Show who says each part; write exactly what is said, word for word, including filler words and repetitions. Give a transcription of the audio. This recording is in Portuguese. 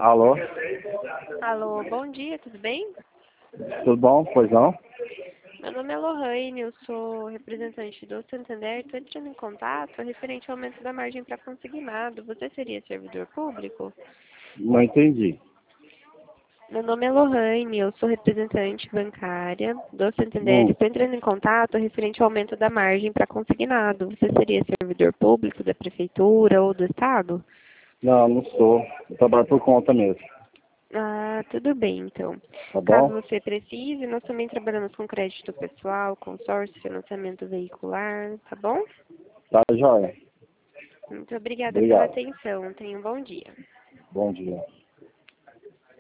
Speaker 1: Alô?
Speaker 2: Alô, bom dia, tudo bem?
Speaker 1: Tudo bom? Pois não?
Speaker 2: Meu nome é Lohane, eu sou representante do Santander. Estou entrando em contato referente ao aumento da margem para consignado. Você seria servidor público?
Speaker 1: Não entendi.
Speaker 2: Meu nome é Lohane, eu sou representante bancária do Santander.
Speaker 1: Hum.
Speaker 2: Estou entrando em contato referente ao aumento da margem para consignado. Você seria servidor público da prefeitura ou do estado?
Speaker 1: Não, não sou. Eu trabalho por conta mesmo.
Speaker 2: Ah, tudo bem, então.
Speaker 1: Tá
Speaker 2: Caso
Speaker 1: bom?
Speaker 2: você precise, nós também trabalhamos com crédito pessoal, consórcio, financiamento veicular, tá bom?
Speaker 1: Tá, joia.
Speaker 2: Muito obrigada pela
Speaker 1: Obrigado.
Speaker 2: atenção. Tenha um bom dia.
Speaker 1: Bom dia.